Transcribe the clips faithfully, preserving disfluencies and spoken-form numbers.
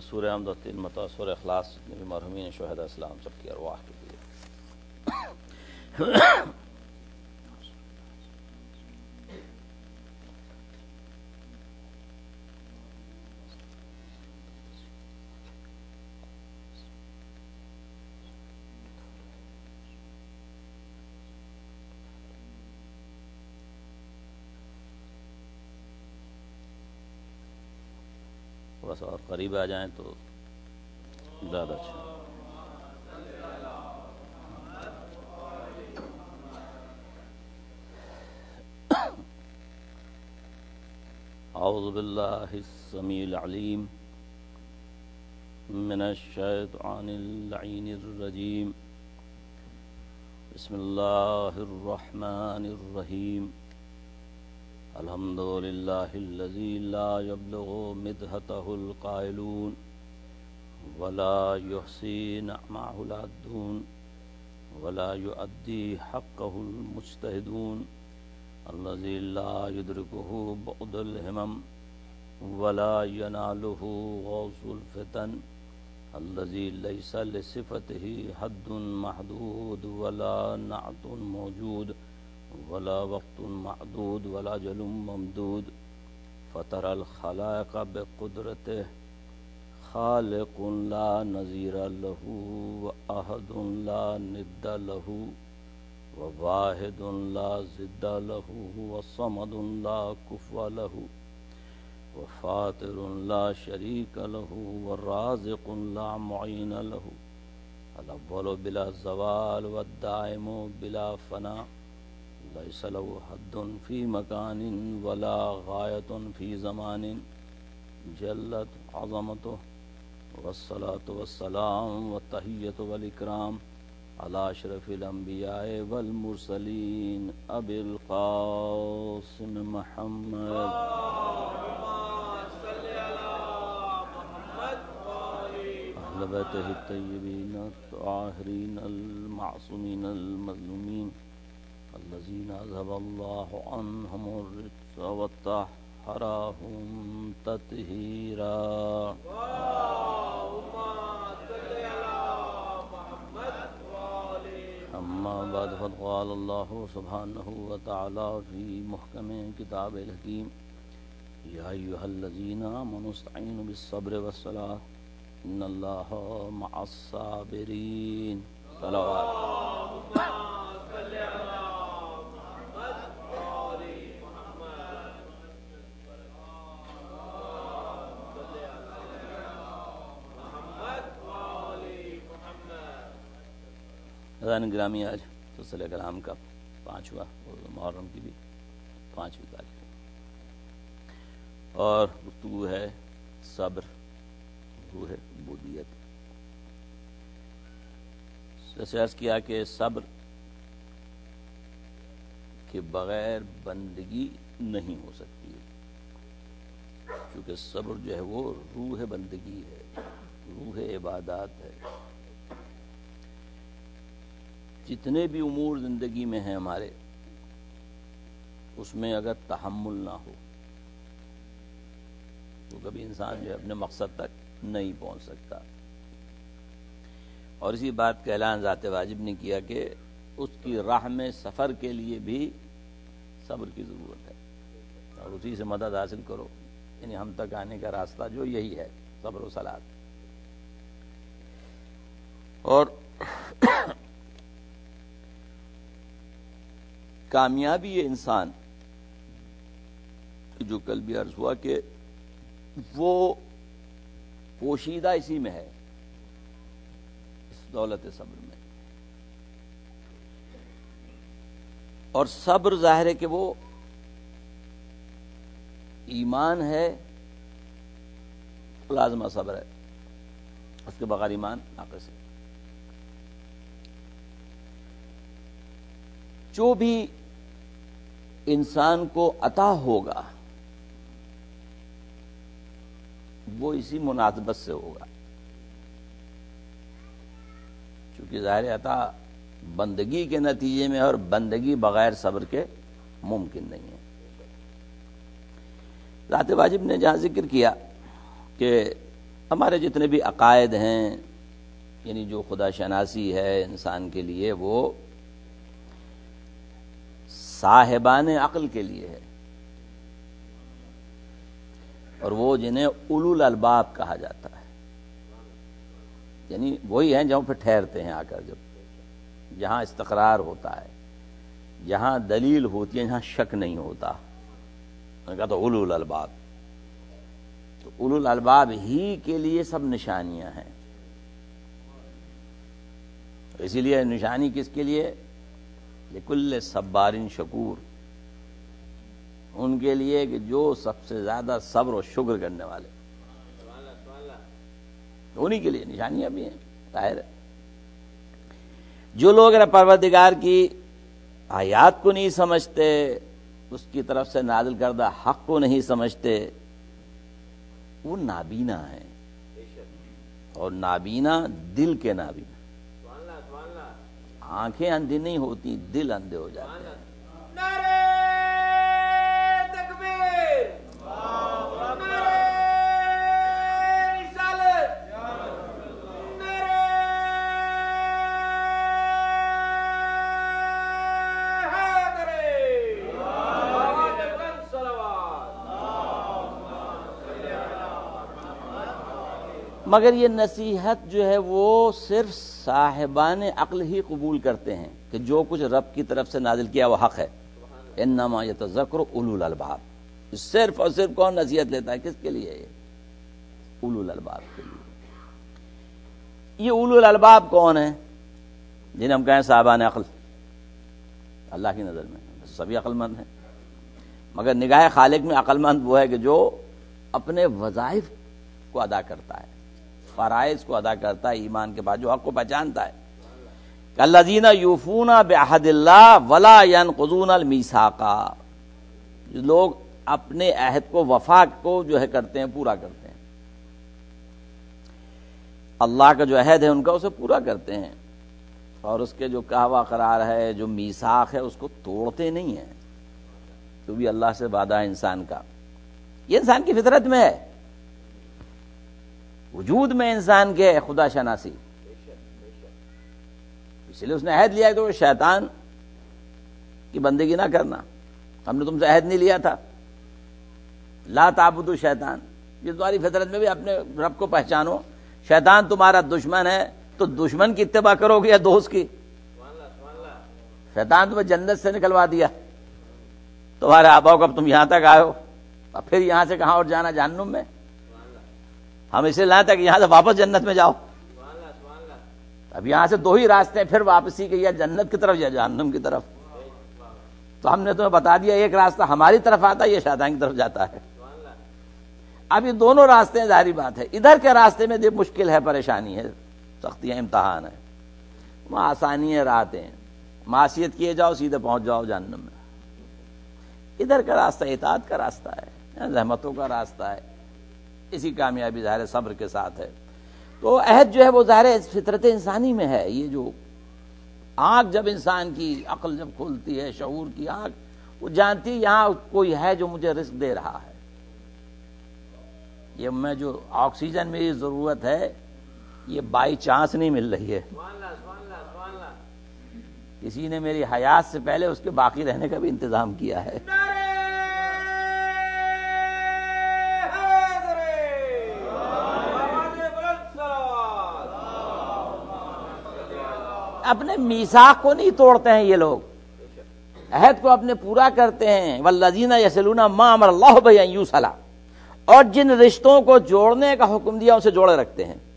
سورہ حمد و تین مرتبہ سورہ اخلاص جتنے بھی مرحومین شہداء اسلام سب کی ارواح کے لیے. بس اور قریب آ جائیں تو زیادہ اچھا. اعوذ باللہ السمیع العلیم من الشیطان اللعین الرجیم. بسم اللہ الرحمن الرحیم. الحمد للہ الذی لا یبلغ مدحتہ القائلون ولا یحصی نعمہ العدون ولا یؤدی حقہ المجتہدون الذی لا یدرکہ بعد الہمم ولا ینالہ غوث الفتن الذی لیس لصفتہ حد محدود ولا نعت موجود ولا وقت معدود ولا جل ممدود فطر الخلائق بقدرته خالق لا نظیر له واحد لا ند له وواحد لا ضد له وصمد لا كفو له وفاطر لا شريك له والرازق لا معين له الاول بلا زوال والدائم بلا فناء ليس له حد في مكان ولا غاية في زمان جلت عظمته والصلاة والسلام والتحية والإكرام على أشرف الأنبياء والمرسلين أبي القاسم محمد أهل بيته الطيبين الطاهرين المعصومين المظلومين الذين أذهب الله عنهم الرجس وطهرهم تطهيرا. أما بعد فقد قال الله سبحانه وتعالى في محكم كتابه الحكيم يا أيها الذين آمنوا استعينوا بالصبر والصلاة إن الله مع الصابرين. صلوات. حضران گرامی، آج سلسلہ کلام کا پانچواں اور محرم کی بھی پانچویں تاریخ اور گفتگو ہے صبر روح عبودیت. جیسے عرض کیا کہ صبر کے بغیر بندگی نہیں ہو سکتی ہے، کیونکہ صبر جو ہے وہ روح بندگی ہے، روح عبادات ہے. جتنے بھی امور زندگی میں ہیں ہمارے، اس میں اگر تحمل نہ ہو تو کبھی انسان جو ہے اپنے مقصد تک نہیں پہنچ سکتا. اور اسی بات کا اعلان ذات واجب نے کیا کہ اس کی راہ میں سفر کے لیے بھی صبر کی ضرورت ہے، اور اسی سے مدد حاصل کرو. یعنی ہم تک آنے کا راستہ جو یہی ہے، صبر و صلات. اور کامیابی یہ انسان جو کل بھی عرض ہوا کہ وہ پوشیدہ اسی میں ہے، اس دولت صبر میں. اور صبر ظاہر ہے کہ وہ ایمان ہے، لازمہ صبر ہے، اس کے بغیر ایمان ناقص ہے. جو بھی انسان کو عطا ہوگا وہ اسی مناسبت سے ہوگا، چونکہ ظاہر عطا بندگی کے نتیجے میں، اور بندگی بغیر صبر کے ممکن نہیں ہے. ذات واجب نے جہاں ذکر کیا کہ ہمارے جتنے بھی عقائد ہیں، یعنی جو خدا شناسی ہے انسان کے لیے، وہ صاحبان عقل کے لیے ہے، اور وہ جنہیں اولو الالباب کہا جاتا ہے، یعنی وہی ہیں جہاں پہ ٹھہرتے ہیں آ کر، جب جہاں استقرار ہوتا ہے، جہاں دلیل ہوتی ہے، جہاں شک نہیں ہوتا، میں نے کہا تو اولو الالباب، تو اولو الالباب ہی کے لیے سب نشانیاں ہیں۔ اسی لیے نشانی کس کے لیے؟ لکل صبار شکور، ان کے لیے کہ جو سب سے زیادہ صبر و شکر کرنے والے، انہی کے لیے نشانیاں بھی ہیں۔ ظاہر ہے جو لوگ اگر پروردگار کی آیات کو نہیں سمجھتے، اس کی طرف سے نازل کردہ حق کو نہیں سمجھتے، وہ نابینا ہیں، اور نابینا دل کے نابینا، آنکھیں اندھی نہیں ہوتی، دل اندھے ہو جاتے ہیں۔ نعرہ تکبیر، نعرہ رسالت، نعرہ حیدری، آواز بلند صلوات۔ مگر یہ نصیحت جو ہے وہ صرف صاحبان عقل ہی قبول کرتے ہیں کہ جو کچھ رب کی طرف سے نازل کیا وہ حق ہے۔ انما یتذکر اولو الالباب، صرف اور صرف کون نصیحت لیتا ہے؟ کس کے لیے؟ یہ اولو الالباب کے لیے۔ یہ اولو الالباب کون ہیں جنہیں ہم کہیں صاحبان عقل؟ اللہ کی نظر میں سبھی عقل مند ہیں، مگر نگاہ خالق میں عقل مند وہ ہے کہ جو اپنے وظائف کو ادا کرتا ہے، فرائض کو ادا کرتا ہے، ایمان کے بعد جو حق کو پہچانتا ہے۔ الذین یوفون بعہد اللہ ولا ینقضون المیثاق، جو لوگ اپنے عہد کو، وفا کو جو ہے کرتے ہیں، پورا کرتے ہیں، اللہ کا جو عہد ہے ان کا اسے پورا کرتے ہیں، اور اس کے جو کہوا قرار ہے، جو میثاق ہے، اس کو توڑتے نہیں ہیں، تو بھی اللہ سے وعدہ ہے انسان کا۔ یہ انسان کی فطرت میں ہے، وجود میں انسان کے خدا شناسی، اس لیے اس نے عہد لیا کہ تو شیطان کی بندگی نہ کرنا۔ ہم نے تم سے عہد نہیں لیا تھا لا تعبدوا شیطان، یہ تمہاری فطرت میں بھی اپنے رب کو پہچانو، شیطان تمہارا دشمن ہے تو دشمن کی اتباع کرو گے یا دوست کی؟ شیطان تمہیں جنت سے نکلوا دیا، تمہارے آباؤ کا تم یہاں تک آئے ہو، اب پھر یہاں سے کہاں اور جانا؟ جہنم میں۔ ہم اسے لائیں تک یہاں سے واپس جنت میں جاؤ، اب یہاں سے دو ہی راستے ہیں پھر واپسی کے، یا جنت کی طرف یا جہنم کی طرف۔ تو ہم نے تمہیں بتا دیا ایک راستہ ہماری طرف آتا ہے، یہ شیطان کی طرف جاتا ہے۔ اب یہ دونوں راستے ہیں، ظاہری بات ہے ادھر کے راستے میں یہ مشکل ہے، پریشانی ہے، سختیاں، امتحان ہے، وہاں آسانی ہے، راحتیں ہیں، معصیت کیے جاؤ سیدھے پہنچ جاؤ جہنم میں۔ ادھر کا راستہ اطاعت کا راستہ ہے، رحمتوں کا راستہ ہے، اسی کامیابی ظاہر صبر کے ساتھ ہے۔ تو عہد جو ہے وہ ظاہر فطرت انسانی میں ہے۔ یہ جو آنکھ جب انسان کی عقل جب کھلتی ہے، شعور کی آنکھ، وہ جانتی یہاں کوئی ہے جو مجھے رزق دے رہا ہے، یہ میں جو آکسیجن میری ضرورت ہے یہ بائی چانس نہیں مل رہی ہے، کسی نے میری حیات سے پہلے اس کے باقی رہنے کا بھی انتظام کیا ہے۔ اپنے میثاق کو نہیں توڑتے ہیں یہ لوگ، عہد کو اپنے پورا کرتے ہیں۔ والذین یصلون ما امر اللہ بہ ان یوصل، اور جن رشتوں کو جوڑنے کا حکم دیا اسے جوڑے رکھتے ہیں۔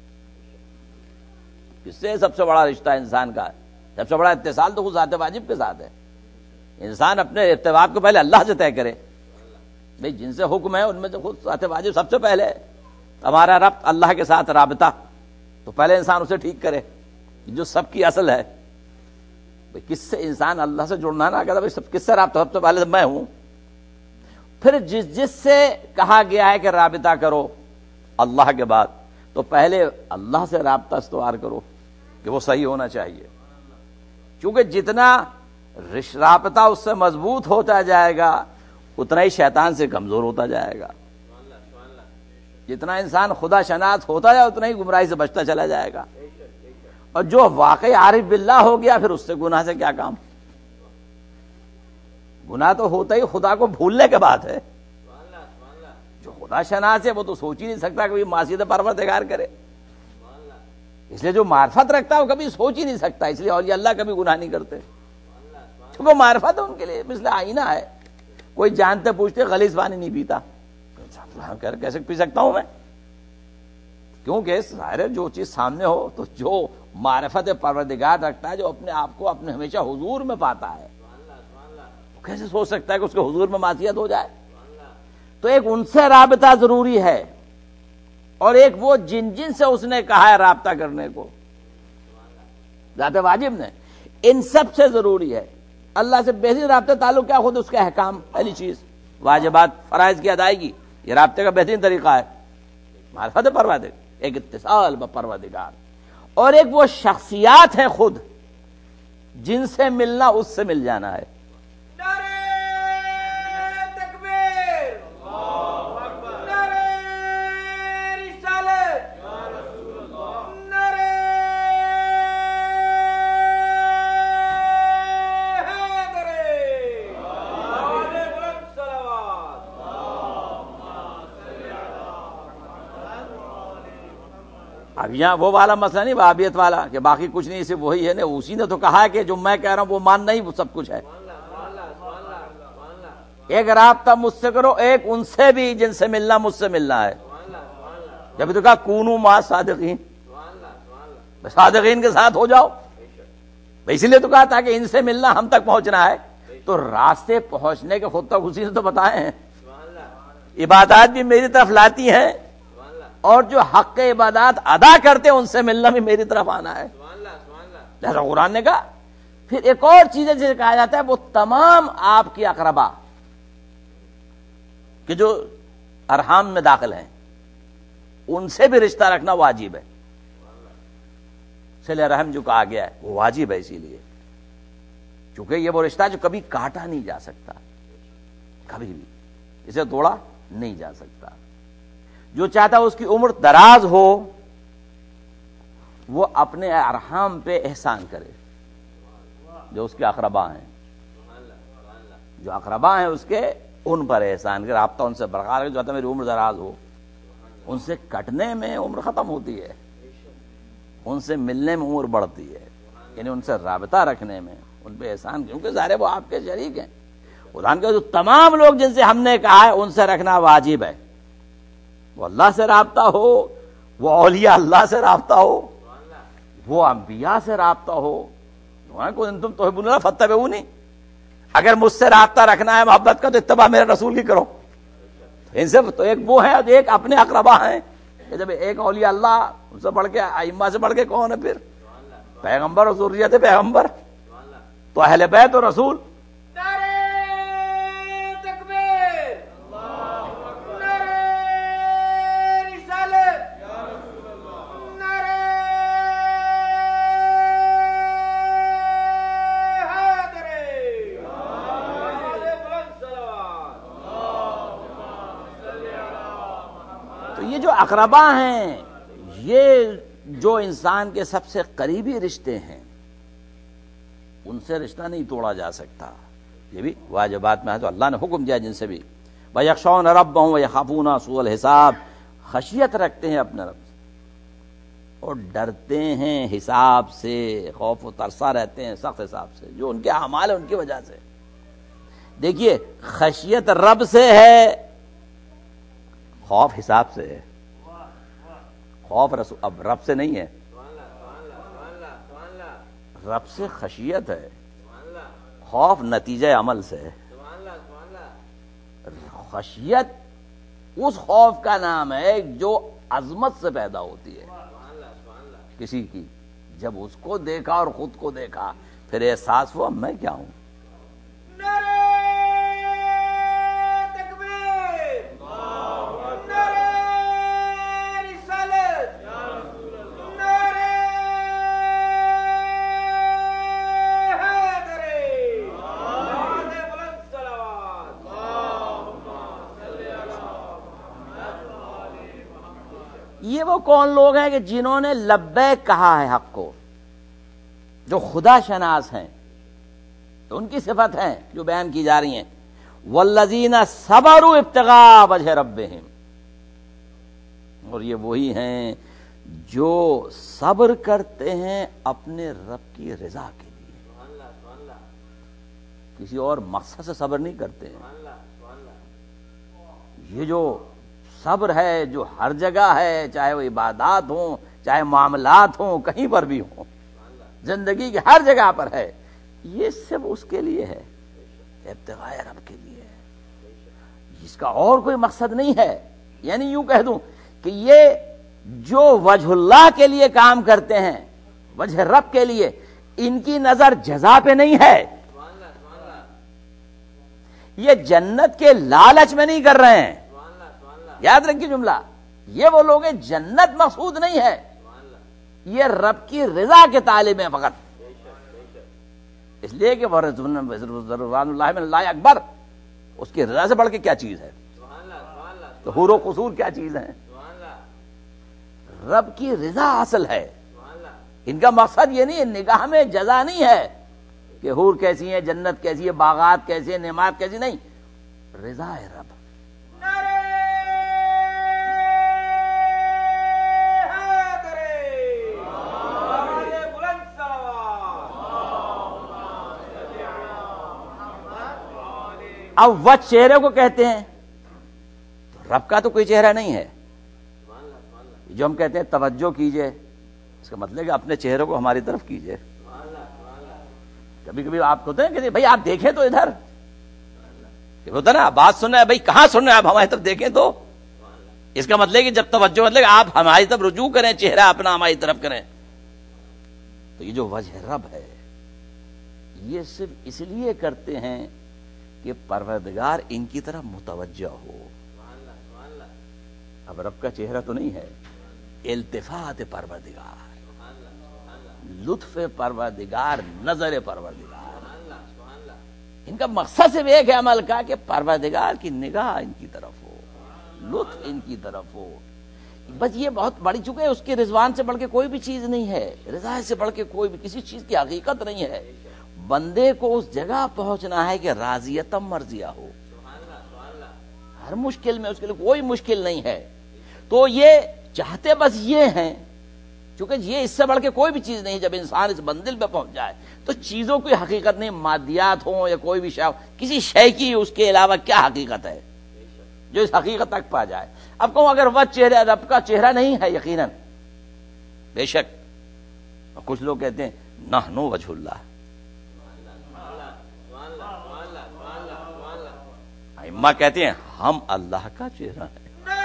اس سے سب سے بڑا رشتہ انسان کا، سب سے بڑا اتصال تو خود ذات واجب کے ساتھ ہے۔ انسان اپنے ارتباط کو پہلے اللہ سے طے کرے، بھئی جن سے حکم ہے ان میں سے خود ذات واجب سب سے پہلے ہے۔ ہمارا ربط اللہ کے ساتھ رابطہ، تو پہلے انسان اسے ٹھیک کرے جو سب کی اصل ہے۔ بھئی کس سے انسان اللہ سے جڑنا نہ کہتا، بھئی سب کس سے رابطہ، سب سے پہلے میں ہوں۔ پھر جس جس سے کہا گیا ہے کہ رابطہ کرو اللہ کے بعد، تو پہلے اللہ سے رابطہ استوار کرو کہ وہ صحیح ہونا چاہیے، کیونکہ جتنا رابطہ اس سے مضبوط ہوتا جائے گا اتنا ہی شیطان سے کمزور ہوتا جائے گا۔ جتنا انسان خدا شناس ہوتا جائے اتنا ہی گمراہی سے بچتا چلا جائے گا، اور جو واقعی عارف باللہ ہو گیا پھر اس سے گناہ سے کیا کام؟ گناہ تو ہوتا ہی خدا کو بھولنے کے بعد ہے۔ جو خدا شناس ہے وہ تو سوچ ہی نہیں سکتا کبھی معصیت پروردگار کرے، اس لیے جو معرفت رکھتا ہے وہ کبھی سوچ ہی نہیں سکتا، اس لیے اولیاء اللہ کبھی گناہ نہیں کرتے، کیونکہ معرفت ہے ان کے لیے مثل آئینہ ہے۔ کوئی جانتے پوچھتے غلیظ پانی نہیں پیتا، کیسے پی سکتا ہوں میں؟ کیونکہ ظاہر ہے جو چیز سامنے ہو، تو جو معرفت پروردگار رکھتا ہے، جو اپنے آپ کو اپنے ہمیشہ حضور میں پاتا ہے، وہ کیسے سوچ سکتا ہے کہ اس کے حضور میں معصیت ہو جائے؟ تو ایک ان سے رابطہ ضروری ہے، اور ایک وہ جن جن سے اس نے کہا ہے رابطہ کرنے کو، ذات واجب نے، ان سب سے ضروری ہے۔ اللہ سے بہترین رابطہ تعلق کیا؟ خود اس کے احکام، پہلی چیز واجبات فرائض کی ادائیگی، یہ رابطے کا بہترین طریقہ ہے، معرفت پروردگار، ایک اتصال بپروردگار، اور ایک وہ شخصیات ہیں خود جن سے ملنا اس سے مل جانا ہے۔ اب یہاں وہ والا مسئلہ نہیں وہابیت والا کہ باقی کچھ نہیں، صرف وہی ہے نا، اسی نے تو کہا ہے کہ جو میں کہہ رہا ہوں وہ ماننا ہی وہ سب کچھ ہے۔ ایک رابطہ مجھ سے کرو، ایک ان سے بھی جن سے ملنا مجھ سے ملنا ہے۔ جب تو کہا کونو ما صادقین، صادقین کے ساتھ ہو جاؤ، اسی لیے تو کہا تھا کہ ان سے ملنا ہم تک پہنچنا ہے، تو راستے پہنچنے کے خود تک اسی نے تو بتائے ہیں۔ عبادات بھی میری طرف لاتی ہیں، اور جو حق کے عبادات ادا کرتے ہیں ان سے ملنا بھی میری طرف آنا ہے۔ جیسا قرآن نے کہا۔ پھر ایک اور چیز جسے کہا جاتا ہے وہ تمام آپ کی اقربا کہ جو ارحام میں داخل ہیں ان سے بھی رشتہ رکھنا واجب ہے۔ صلہ رحم جو کہا گیا ہے وہ واجب ہے، اسی لیے کیونکہ یہ وہ رشتہ جو کبھی کاٹا نہیں جا سکتا، کبھی بھی اسے توڑا نہیں جا سکتا۔ جو چاہتا ہے اس کی عمر دراز ہو وہ اپنے ارحام پہ احسان کرے، جو اس کے اقربا ہیں، جو اقربا ہیں اس کے ان پر احسان کرے، رابطہ ان سے برقرار ہے۔ جو چاہتا ہے میری عمر دراز ہو، ان سے کٹنے میں عمر ختم ہوتی ہے، ان سے ملنے میں عمر بڑھتی ہے، یعنی ان سے رابطہ رکھنے میں، ان پہ احسان، کیونکہ ظاہر ہے وہ آپ کے شریک ہیں۔ قرآن کے جو تمام لوگ جن سے ہم نے کہا ہے ان سے رکھنا واجب ہے، وہ اللہ سے رابطہ ہو، وہ اولیاء اللہ سے رابطہ ہو، وہ انبیاء سے رابطہ ہو۔ تم تحبون اللہ فاتبعونی، اگر مجھ سے رابطہ رکھنا ہے محبت کا تو اتباع میرے رسول کی کرو۔ ان سے تو ایک وہ ہے، ایک اپنے اقربا ہیں، جب ایک اولیاء اللہ ان سے بڑھ کے، ائمہ سے بڑھ کے کون ہے پھر؟ پیغمبر اور ذریت پیغمبر، تو اہل بیت اور رسول۔ اقربا ہیں یہ جو انسان کے سب سے قریبی رشتے ہیں، ان سے رشتہ نہیں توڑا جا سکتا، یہ بھی واجبات میں ہے۔ تو اللہ نے حکم دیا جن سے بھی وَيَخْشَوْنَ رَبَّهُمْ وَيَخَافُونَ سُوءَ الْحِسَابِ، خشیت رکھتے ہیں اپنے رب سے اور ڈرتے ہیں حساب سے، خوف و ترسا رہتے ہیں سخت حساب سے، جو ان کے اعمال ہیں ان کی وجہ سے۔ دیکھیے خشیت رب سے ہے، خوف حساب سے ہے۔ خوف رسول اب رب سے نہیں ہے، رب سے خشیت ہے، خوف نتیجہ عمل سے ہے۔ خشیت اس خوف کا نام ہے جو عظمت سے پیدا ہوتی ہے کسی کی، جب اس کو دیکھا اور خود کو دیکھا پھر احساس ہوا میں کیا ہوں۔ وہ کون لوگ ہیں کہ جنہوں نے لبیک کہا ہے حق کو، جو خدا شناس ہیں، تو ان کی صفت ہیں جو بیان کی جا رہی ہیں، والذین صبروا ابتغاء وجہ ربہم، اور یہ وہی ہیں جو صبر کرتے ہیں اپنے رب کی رضا کے لیے، کسی اور مقصد سے صبر نہیں کرتے ہیں۔ یہ جو صبر ہے جو ہر جگہ ہے، چاہے وہ عبادات ہوں، چاہے معاملات ہوں، کہیں پر بھی ہوں، زندگی کی ہر جگہ پر ہے، یہ صرف اس کے لیے ہے، ابتغاء رب کے لیے ہے، اس کا اور کوئی مقصد نہیں ہے۔ یعنی یوں کہہ دوں کہ یہ جو وجہ اللہ کے لیے کام کرتے ہیں، وجہ رب کے لیے، ان کی نظر جزا پہ نہیں ہے، یہ جنت کے لالچ میں نہیں کر رہے ہیں۔ یاد رکھیے جملہ، یہ وہ لوگ ہیں جنت مقصود نہیں ہے، یہ رب کی رضا کے طالب ہیں فقط، اس لیے کہ وہ رضوان اللہ من اللہ اکبر، اس کی رضا سے بڑھ کے کیا چیز ہے، تو حور و قصور کیا چیز ہے، رب کی رضا اصل ہے۔ ان کا مقصد یہ نہیں ہے، نگاہ میں جزا نہیں ہے کہ حور کیسی ہے، جنت کیسی ہے، باغات کیسی ہے، نعمات کیسی، نہیں، رضا ہے رب۔ اب وہ چہرے کو کہتے ہیں، تو رب کا تو کوئی چہرہ نہیں ہے، جو ہم کہتے ہیں توجہ کیجئے، اس کا مطلب کہ اپنے چہرے کو ہماری طرف کیجئے۔ کبھی کبھی آپ ہوتے ہیں کہ بھائی آپ دیکھیں تو ادھر، ہوتا نا بات سن رہے ہیں، بھائی کہاں سن رہے ہیں آپ، ہماری طرف دیکھیں تو، اس کا مطلب کہ جب توجہ مطلب آپ ہماری طرف رجوع کریں، چہرہ اپنا ہماری طرف کریں، تو یہ جو وجہ رب ہے یہ صرف اس لیے کرتے ہیں کہ پروردگار ان کی طرف متوجہ ہو۔ اب رب کا چہرہ تو نہیں ہے، التفات پروردگار، لطف پروردگار، نظر پروردگار، ان کا مقصد صرف ایک ہے عمل کا کہ پروردگار کی نگاہ ان کی طرف ہو، لطف ان کی طرف ہو، بس یہ بہت بڑی چکے، اس کے رضوان سے بڑھ کے کوئی بھی چیز نہیں ہے، رضا سے بڑھ کے کوئی بھی کسی چیز کی حقیقت نہیں ہے۔ بندے کو اس جگہ پہنچنا ہے کہ راضیتم مرضیہ ہو، ہر مشکل میں اس کے لیے کوئی مشکل نہیں ہے، تو یہ چاہتے بس یہ ہیں، چونکہ یہ اس سے بڑھ کے کوئی بھی چیز نہیں۔ جب انسان اس منزل پہ پہنچ جائے تو چیزوں کی حقیقت نہیں، مادیات ہوں یا کوئی بھی شے ہو، کسی شے کی اس کے علاوہ کیا حقیقت ہے جو اس حقیقت تک پا جائے۔ اب کہوں اگر وہ چہرہ رب کا چہرہ نہیں ہے، یقیناً بے شک، کچھ لوگ کہتے ہیں نحن وجہ اللہ، ائمہ کہتے ہیں ہم اللہ کا چہرہ ہے۔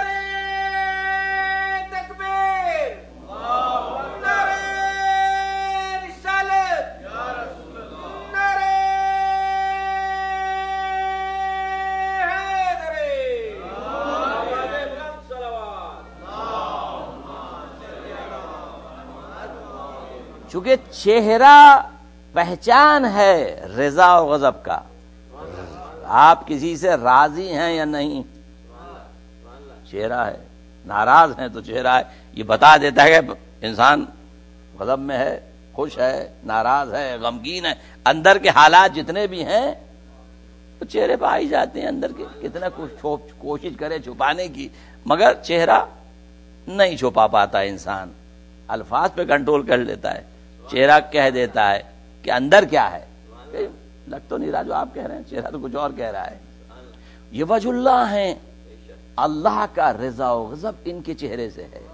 چونکہ چہرہ پہچان ہے رضا و غضب کا، آپ کسی سے راضی ہیں یا نہیں، چہرہ ہے، ناراض ہیں تو چہرہ ہے، یہ بتا دیتا ہے کہ انسان غضب میں ہے، خوش ہے، ناراض ہے، غمگین ہے، اندر کے حالات جتنے بھی ہیں تو چہرے پہ آئی جاتے ہیں، اندر کے کتنا کچھ کوشش کرے چھپانے کی، مگر چہرہ نہیں چھپا پاتا انسان، الفاظ پہ کنٹرول کر لیتا ہے، چہرہ کہہ دیتا ہے کہ اندر کیا ہے، لگ تو نہیں رہا جو آپ کہہ رہے ہیں، چہرہ تو کچھ اور کہہ رہا ہے۔ یہ وجہ اللہ ہیں، اللہ کا رضا و غضب ان کے چہرے سے ہے۔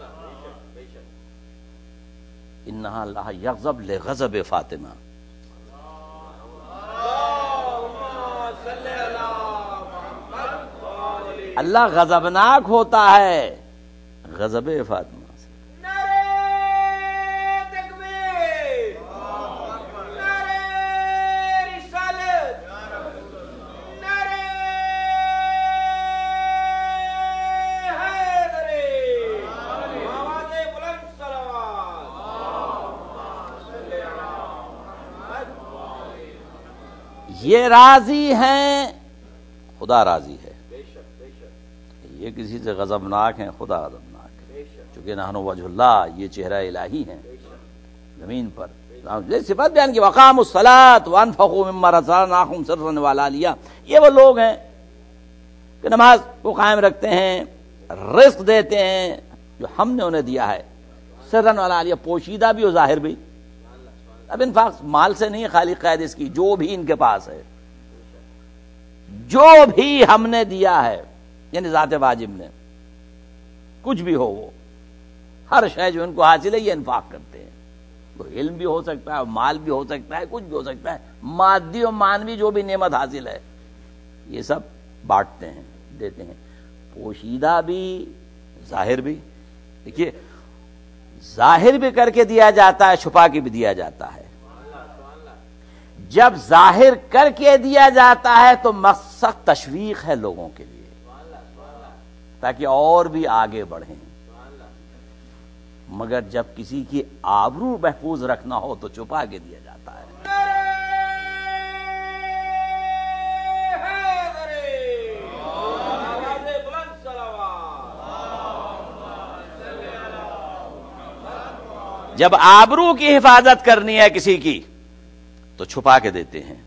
انہا اللہ یغضب لغضب فاطمہ، اللہ غضبناک ہوتا ہے غضب فاطمہ۔ یہ راضی ہیں، خدا راضی ہے، یہ کسی سے غضبناک ہیں، خدا غضبناک ہے، کہ نحن وجہ اللہ، یہ چہرہ الہی ہیں زمین پر. صفت بیان کی وقام الصلاۃ وانفقوا مما رزقناہم سرا وعلانیہ، یہ وہ لوگ ہیں کہ نماز کو قائم رکھتے ہیں، رزق دیتے ہیں جو ہم نے انہیں دیا ہے، سرا وعلانیہ، پوشیدہ بھی اور ظاہر بھی. اب انفاق مال سے نہیں، خالی قید اس کی جو بھی ان کے پاس ہے، جو بھی ہم نے دیا ہے، یعنی ذات واجب نے، کچھ بھی ہو، وہ ہر شے جو ان کو حاصل ہے یہ انفاق کرتے ہیں. وہ علم بھی ہو سکتا ہے، مال بھی ہو سکتا ہے، کچھ بھی ہو سکتا ہے، مادی اور مانوی جو بھی نعمت حاصل ہے یہ سب بانٹتے ہیں، دیتے ہیں، پوشیدہ بھی ظاہر بھی. دیکھیے ظاہر بھی کر کے دیا جاتا ہے، چھپا کے بھی دیا جاتا ہے. جب ظاہر کر کے دیا جاتا ہے تو مقصد تشویق ہے لوگوں کے لیے، تاکہ اور بھی آگے بڑھیں. مگر جب کسی کی آبرو محفوظ رکھنا ہو تو چھپا کے دیا جاتا ہے. جب آبرو کی حفاظت کرنی ہے کسی کی تو چھپا کے دیتے ہیں.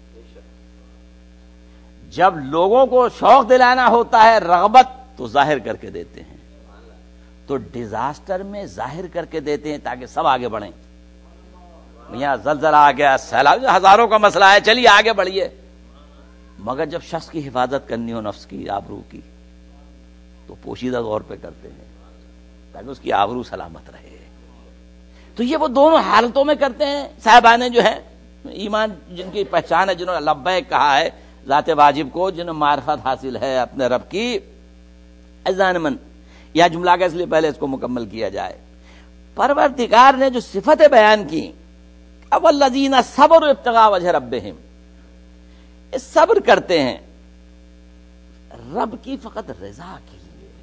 جب لوگوں کو شوق دلانا ہوتا ہے، رغبت، تو ظاہر کر کے دیتے ہیں. تو ڈیزاسٹر میں ظاہر کر کے دیتے ہیں تاکہ سب آگے بڑھیں. یہاں زلزلہ آ گیا، سیلاب، ہزاروں کا مسئلہ ہے، چلیے آگے بڑھیے. مگر جب شخص کی حفاظت کرنی ہو، نفس کی، آبرو کی، تو پوشیدہ طور پہ کرتے ہیں تاکہ اس کی آبرو سلامت رہے. تو یہ وہ دونوں حالتوں میں کرتے ہیں. صاحبان جو ہے ایمان، جن کی پہچان ہے، جنہوں نے لبیک کہا ہے ذات واجب کو، جنہوں نے معرفت حاصل ہے اپنے رب کی. اذان من، یہ جملہ کا اس لیے پہلے اس کو مکمل کیا جائے. پروردگار نے جو صفتیں بیان کی، والذین صبروا ابتغاء وجہ ربہم، یہ صبر کرتے ہیں رب کی فقط رضا کے لیے.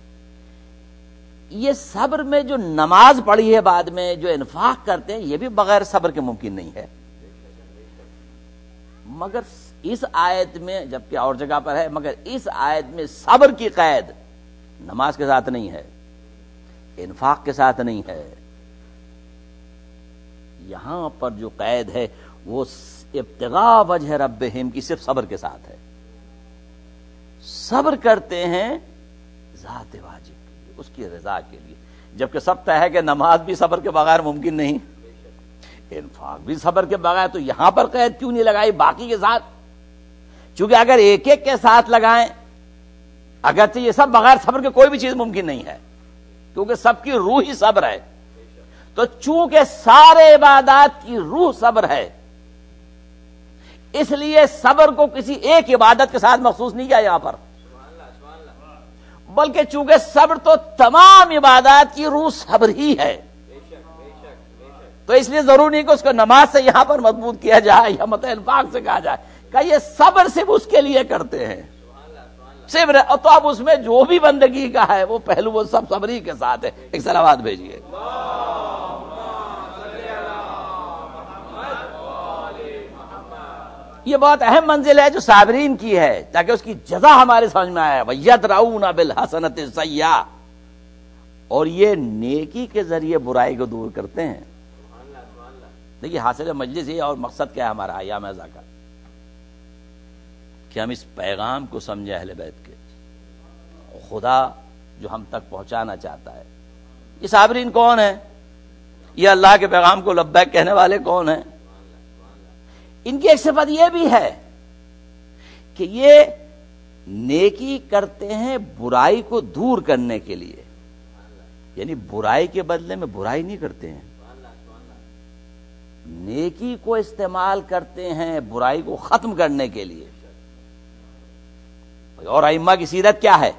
یہ صبر میں جو نماز پڑھی ہے بعد میں، جو انفاق کرتے ہیں، یہ بھی بغیر صبر کے ممکن نہیں ہے. مگر اس آیت میں، جبکہ اور جگہ پر ہے، مگر اس آیت میں صبر کی قید نماز کے ساتھ نہیں ہے، انفاق کے ساتھ نہیں ہے. یہاں پر جو قید ہے وہ ابتغاء وجہ ربہم کی صرف صبر کے ساتھ ہے. صبر کرتے ہیں ذات واجب کے لیے، اس کی رضا کے لیے. جبکہ سب طے ہے کہ نماز بھی صبر کے بغیر ممکن نہیں، انفاق بھی صبر کے بغیر. تو یہاں پر قید کیوں نہیں لگائی باقی کے ساتھ؟ چونکہ اگر ایک ایک کے ساتھ لگائیں، اگرچہ یہ سب بغیر صبر کے کوئی بھی چیز ممکن نہیں ہے، کیونکہ سب کی روح ہی صبر ہے. تو چونکہ سارے عبادات کی روح صبر ہے، اس لیے صبر کو کسی ایک عبادت کے ساتھ مخصوص نہیں کیا یہاں پر، بلکہ چونکہ صبر تو تمام عبادات کی روح صبر ہی ہے، تو اس لیے ضروری نہیں کہ اس کو نماز سے یہاں پر مضبوط کیا جائے یا مت انفاق سے کہا جائے کہ یہ صبر صرف اس کے لیے کرتے ہیں، صبر. اور تو اب اس میں جو بھی بندگی کا ہے وہ پہلو وہ سب صبری کے ساتھ ہے. ایک صلوات بھیجیے. یہ بہت اہم منزل ہے جو صابرین کی ہے، تاکہ اس کی جزا ہمارے سمجھ میں آئے. وَيَدْرَؤُونَ بِالْحَسَنَةِ السَّيِّئَةَ، اور یہ نیکی کے ذریعے برائی کو دور کرتے ہیں. دیکھیے حاصل مجلس یہ اور مقصد کیا ہے ہمارا ایام ازا کا، کہ ہم اس پیغام کو سمجھیں اہل بیت کے، خدا جو ہم تک پہنچانا چاہتا ہے. یہ صابرین کون ہیں؟ یہ اللہ کے پیغام کو لبیک کہنے والے کون ہیں؟ ان کی ایک صفت یہ بھی ہے کہ یہ نیکی کرتے ہیں برائی کو دور کرنے کے لیے، یعنی برائی کے بدلے میں برائی نہیں کرتے ہیں، نیکی کو استعمال کرتے ہیں برائی کو ختم کرنے کے لیے. اور ائمہ کی سیرت کیا ہے؟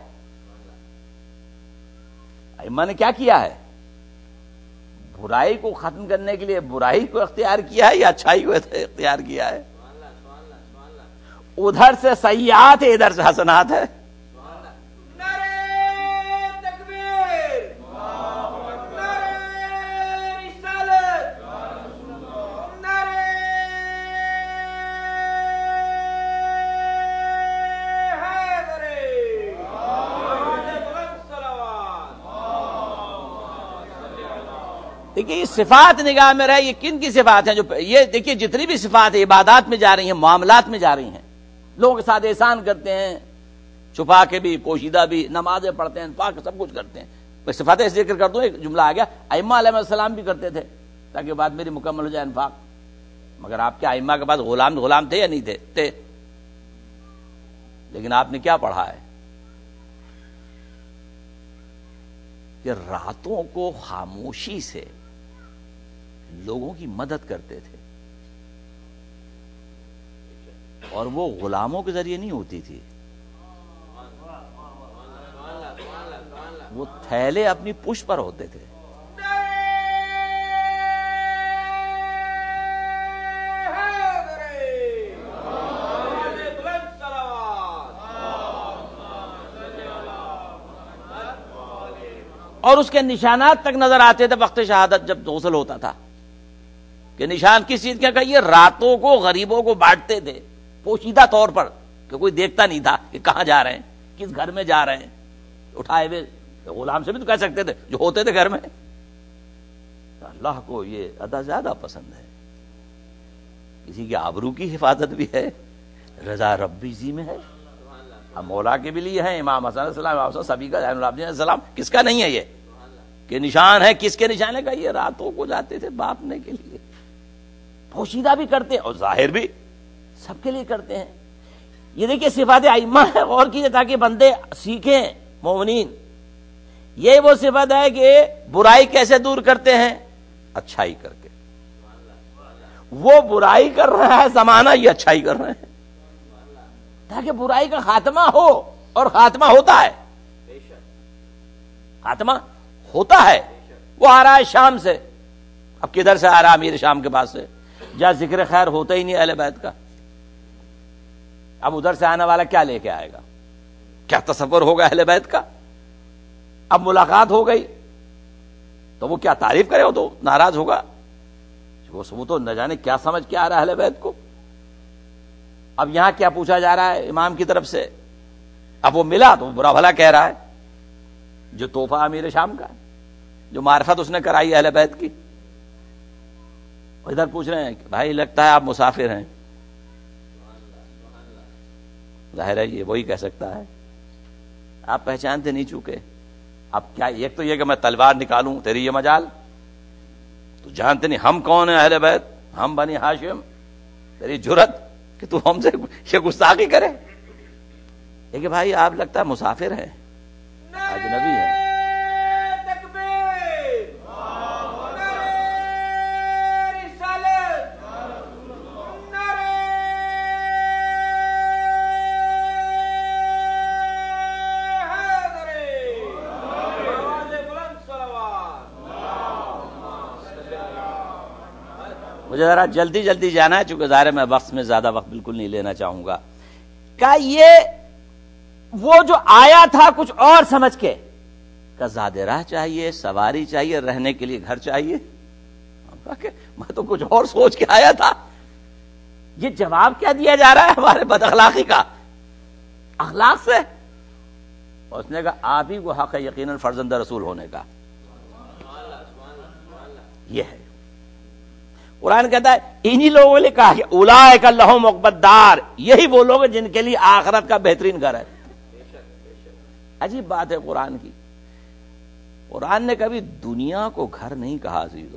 ائمہ نے کیا کیا ہے؟ برائی کو ختم کرنے کے لیے برائی کو اختیار کیا ہے یا اچھائی کو اختیار کیا ہے؟ ادھر سے سیئات ہے، ادھر سے حسنات ہے. دیکھیے یہ صفات نگاہ میں رہے، یہ کن کی صفات ہیں جو یہ دیکھیے جتنی بھی صفات عبادات میں جا رہی ہیں، معاملات میں جا رہی ہیں، لوگوں کے ساتھ احسان کرتے ہیں، چھپا کے بھی، پوشیدہ بھی، نمازیں پڑھتے ہیں، پاک سب کچھ کرتے ہیں. میں صفات اس ذکر کر دوں، ایک جملہ آ گیا، ائمہ علیہ السلام بھی کرتے تھے تاکہ بات میری مکمل ہو جائے، انفاق. مگر آپ کے ائمہ کے پاس غلام غلام تھے یا نہیں تھے؟ تھے. لیکن آپ نے کیا پڑھا ہے کہ راتوں کو خاموشی سے لوگوں کی مدد کرتے تھے، اور وہ غلاموں کے ذریعے نہیں ہوتی تھی، وہ تھیلے اپنی پشت پر ہوتے تھے. اور اس کے نشانات تک نظر آتے تھے وقت شہادت جب غسل ہوتا تھا کہ نشان کس چیز کا؟ یہ راتوں کو غریبوں کو بانٹتے تھے پوشیدہ طور پر کہ کوئی دیکھتا نہیں تھا کہ کہاں جا رہے ہیں، کس گھر میں جا رہے ہیں. اٹھائے ہوئے غلام سے بھی تو کہہ سکتے تھے جو ہوتے تھے گھر میں. اللہ کو یہ ادا زیادہ پسند ہے. کسی کے آبرو کی حفاظت بھی ہے، رضا ربی جی میں ہے. اب مولا کے بھی لیے ہیں، امام حسن علیہ السلام، امام سبھی کا زین العابدین علیہ السلام، کس کا نہیں ہے یہ کہ نشان ہے؟ کس کے نشانے کا؟ یہ راتوں کو جاتے تھے باپنے کے لیے، پوشیدہ بھی کرتے ہیں اور ظاہر بھی سب کے لیے کرتے ہیں. یہ دیکھیے صفات ائمہ ہے، غور کیجیے تاکہ بندے سیکھیں. مومنین یہ وہ صفت ہے کہ برائی کیسے دور کرتے ہیں؟ اچھائی کر کے. وہ برائی کر رہا ہے زمانہ، یہ اچھائی کر رہے ہیں تاکہ برائی کا خاتمہ ہو، اور خاتمہ ہوتا ہے، خاتمہ ہوتا ہے. وہ آ رہا ہے شام سے، اب کدھر سے آ رہا؟ امیر شام کے پاس سے، جہاں ذکر خیر ہوتا ہی نہیں اہل بیت کا. اب ادھر سے آنے والا کیا لے کے آئے گا؟ کیا تصور ہوگا اہل بیت کا؟ اب ملاقات ہو گئی تو وہ کیا تعریف کرے؟ وہ تو ناراض ہوگا، وہ تو نہ جانے کیا سمجھ کے آ رہا ہے اہل بیت کو. اب یہاں کیا پوچھا جا رہا ہے امام کی طرف سے؟ اب وہ ملا تو برا بھلا کہہ رہا ہے، جو تحفہ امیر شام کا، جو معرفت اس نے کرائی اہل بیت کی. ادھر پوچھ رہے ہیں کہ بھائی لگتا ہے آپ مسافر ہیں. ظاہر ہے یہ وہی کہہ سکتا ہے، آپ پہچانتے نہیں چکے. اب کیا ایک تو یہ کہ میں تلوار نکالوں تیری یہ مجال، تو جانتے نہیں ہم کون ہیں اہل بیت، ہم بنی ہاشم، تیری جرت کہ تو ہم سے یہ گستاخی کرے. یہ کہ بھائی آپ لگتا ہے مسافر ہیں، اجنبی ہیں. مجھے ذرا جلدی جلدی جانا ہے چونکہ ظاہر ہے میں وقت میں زیادہ وقت بالکل نہیں لینا چاہوں گا. کہ یہ وہ جو آیا تھا کچھ اور سمجھ کے کہ زاد راہ چاہیے، سواری چاہیے، رہنے کے لیے گھر چاہیے، میں تو کچھ اور سوچ کے آیا تھا. یہ جواب کیا دیا جا رہا ہے ہمارے بد اخلاقی کا، اخلاق سے. اس نے کہا آپ ہی کو حق ہے یقیناً فرزند رسول ہونے کا. یہ ہے قرآن کہتا ہے انہی لوگوں نے کہا کہ اولئک لہم عقبی الدار، یہی وہ لوگ ہیں جن کے لیے آخرت کا بہترین گھر ہے. عجیب بات ہے قرآن کی، قرآن نے کبھی دنیا کو گھر نہیں کہا عزیزو.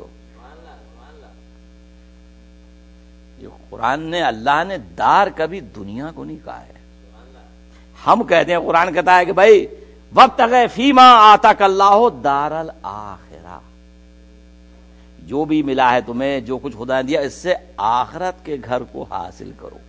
یہ قرآن نے، اللہ نے دار کبھی دنیا کو نہیں کہا ہے. ہم کہتے ہیں، قرآن کہتا ہے کہ بھائی وابتغ فیما آتاک اللہ دار الاخرہ، جو بھی ملا ہے تمہیں، جو کچھ خدا نے دیا، اس سے آخرت کے گھر کو حاصل کرو.